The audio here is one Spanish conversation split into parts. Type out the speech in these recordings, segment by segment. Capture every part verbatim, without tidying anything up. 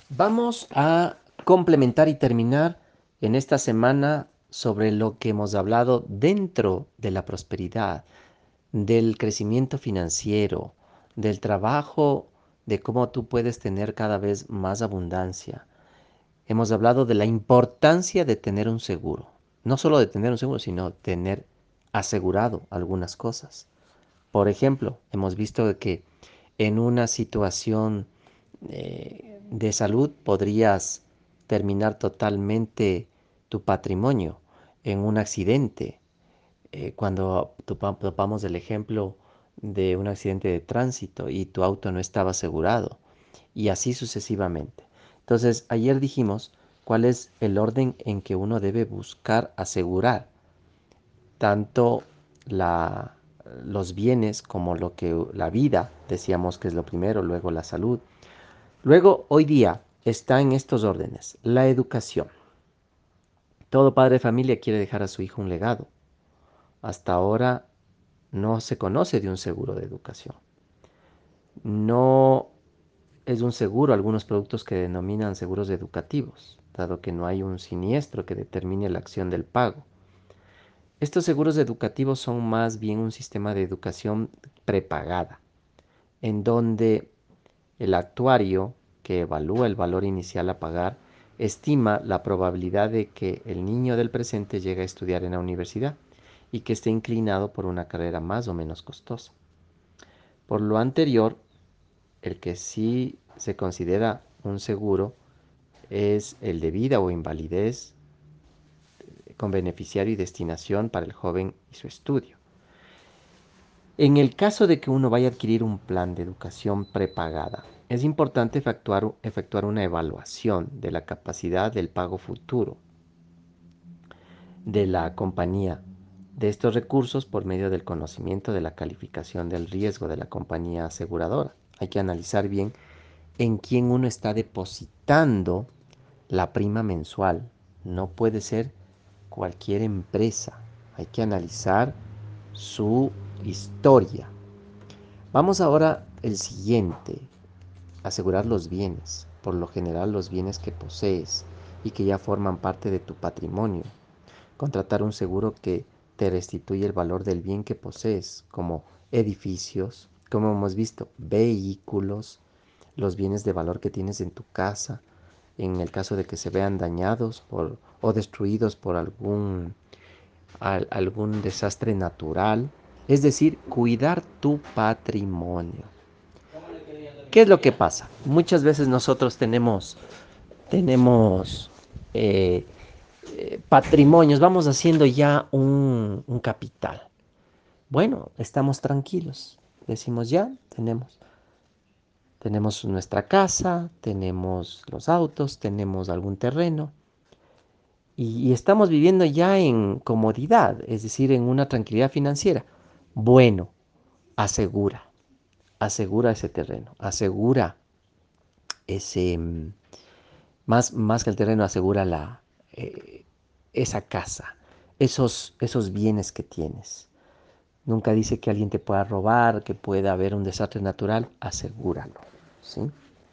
Vamos a complementar y terminar en esta semana sobre lo que hemos hablado dentro de la prosperidad, del crecimiento financiero, del trabajo, de cómo tú puedes tener cada vez más abundancia. Hemos hablado de la importancia de tener un seguro. No solo de tener un seguro, sino tener asegurado algunas cosas. Por ejemplo, hemos visto que en una situación eh, de salud podrías terminar totalmente tu patrimonio en un accidente. Eh, cuando topa- topamos el ejemplo de un accidente de tránsito y tu auto no estaba asegurado y así sucesivamente. Entonces, ayer dijimos cuál es el orden en que uno debe buscar asegurar tanto la, los bienes como lo que la vida, decíamos que es lo primero, luego la salud. Luego, hoy día está en estos órdenes, la educación. Todo padre de familia quiere dejar a su hijo un legado. Hasta ahora no se conoce de un seguro de educación. No es un seguro algunos productos que denominan seguros educativos, dado que no hay un siniestro que determine la acción del pago. Estos seguros educativos son más bien un sistema de educación prepagada, en donde el actuario que evalúa el valor inicial a pagar estima la probabilidad de que el niño del presente llegue a estudiar en la universidad y que esté inclinado por una carrera más o menos costosa. Por lo anterior, el que sí se considera un seguro es el de vida o invalidez con beneficiario y destinación para el joven y su estudio. En el caso de que uno vaya a adquirir un plan de educación prepagada, es importante efectuar, efectuar una evaluación de la capacidad del pago futuro de la compañía de estos recursos por medio del conocimiento de la calificación del riesgo de la compañía aseguradora. Hay que analizar bien en quién uno está depositando la prima mensual. No puede ser cualquier empresa. Hay que analizar su historia. Vamos ahora el siguiente, asegurar los bienes, por lo general los bienes que posees y que ya forman parte de tu patrimonio. Contratar un seguro que te restituye el valor del bien que posees, como edificios, como hemos visto, vehículos, los bienes de valor que tienes en tu casa, en el caso de que se vean dañados por, o destruidos por algún, al, algún desastre natural. Es decir, cuidar tu patrimonio. ¿Qué es lo que pasa? Muchas veces nosotros tenemos, tenemos eh, eh, patrimonios, vamos haciendo ya un, un capital. Bueno, estamos tranquilos. Decimos ya, tenemos, tenemos nuestra casa, tenemos los autos, tenemos algún terreno y, y estamos viviendo ya en comodidad, es decir, en una tranquilidad financiera. Bueno, asegura, asegura ese terreno, asegura ese, mm, más, más que el terreno, asegura la, eh, esa casa, esos, esos bienes que tienes. Nunca dice que alguien te pueda robar, que pueda haber un desastre natural, asegúralo, ¿sí?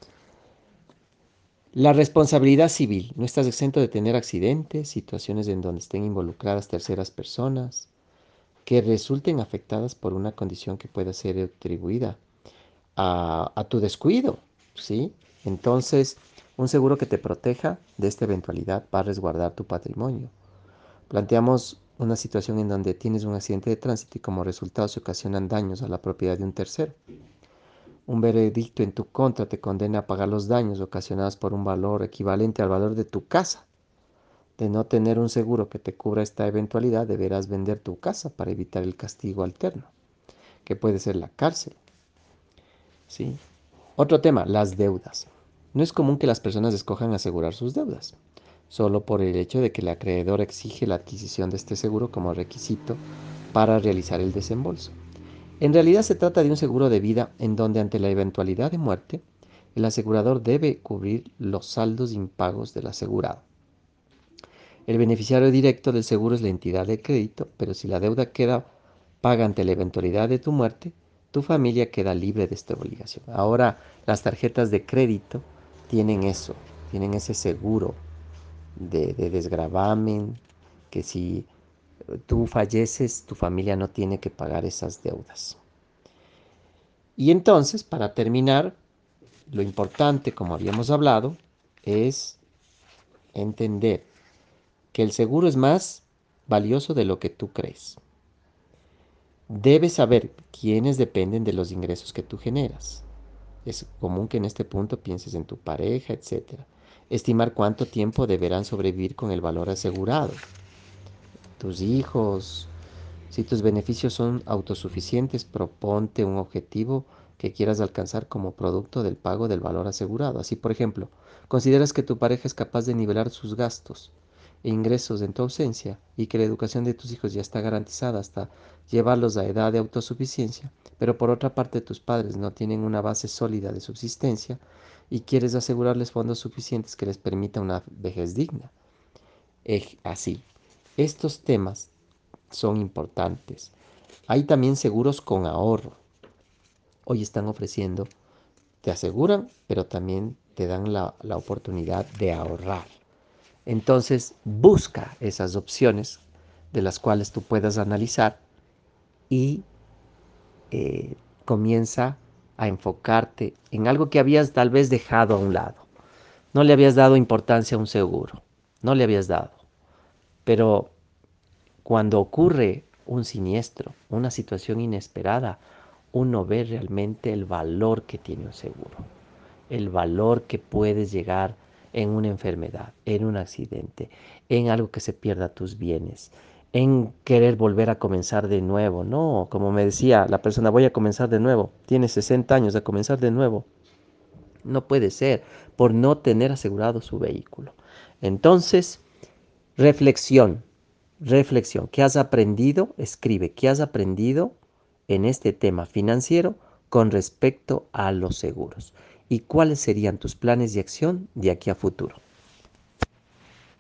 La responsabilidad civil. No estás exento de tener accidentes, situaciones en donde estén involucradas terceras personas que resulten afectadas por una condición que pueda ser atribuida a, a tu descuido, ¿sí? Entonces, un seguro que te proteja de esta eventualidad va a resguardar tu patrimonio. Planteamos una situación en donde tienes un accidente de tránsito y como resultado se ocasionan daños a la propiedad de un tercero. Un veredicto en tu contra te condena a pagar los daños ocasionados por un valor equivalente al valor de tu casa. De no tener un seguro que te cubra esta eventualidad, deberás vender tu casa para evitar el castigo alterno, que puede ser la cárcel, ¿sí? Otro tema, las deudas. No es común que las personas escojan asegurar sus deudas, solo por el hecho de que el acreedor exige la adquisición de este seguro como requisito para realizar el desembolso. En realidad se trata de un seguro de vida en donde ante la eventualidad de muerte, el asegurador debe cubrir los saldos impagos del asegurado. El beneficiario directo del seguro es la entidad de crédito, pero si la deuda queda paga ante la eventualidad de tu muerte, tu familia queda libre de esta obligación. Ahora las tarjetas de crédito tienen eso, tienen ese seguro de, de desgravamen, que si tú falleces, tu familia no tiene que pagar esas deudas. Y entonces, para terminar, lo importante, como habíamos hablado, es entender que el seguro es más valioso de lo que tú crees. Debes saber quiénes dependen de los ingresos que tú generas. Es común que en este punto pienses en tu pareja, etcétera. Estimar cuánto tiempo deberán sobrevivir con el valor asegurado. Tus hijos, si tus beneficios son autosuficientes, proponte un objetivo que quieras alcanzar como producto del pago del valor asegurado. Así, por ejemplo, consideras que tu pareja es capaz de nivelar sus gastos e ingresos en tu ausencia y que la educación de tus hijos ya está garantizada hasta llevarlos a edad de autosuficiencia, pero por otra parte tus padres no tienen una base sólida de subsistencia y quieres asegurarles fondos suficientes que les permita una vejez digna. Así, estos temas son importantes. Hay también seguros con ahorro. Hoy están ofreciendo, te aseguran, pero también te dan la, la oportunidad de ahorrar. Entonces, busca esas opciones de las cuales tú puedas analizar y eh, comienza a enfocarte en algo que habías tal vez dejado a un lado. No le habías dado importancia a un seguro, no le habías dado. Pero cuando ocurre un siniestro, una situación inesperada, uno ve realmente el valor que tiene un seguro, el valor que puedes llegar en una enfermedad, en un accidente, en algo que se pierda tus bienes, en querer volver a comenzar de nuevo. No, como me decía la persona, voy a comenzar de nuevo, tiene sesenta años, a comenzar de nuevo. No puede ser por no tener asegurado su vehículo. Entonces, reflexión, reflexión. ¿Qué has aprendido? Escribe, ¿qué has aprendido en este tema financiero con respecto a los seguros? ¿Y cuáles serían tus planes de acción de aquí a futuro?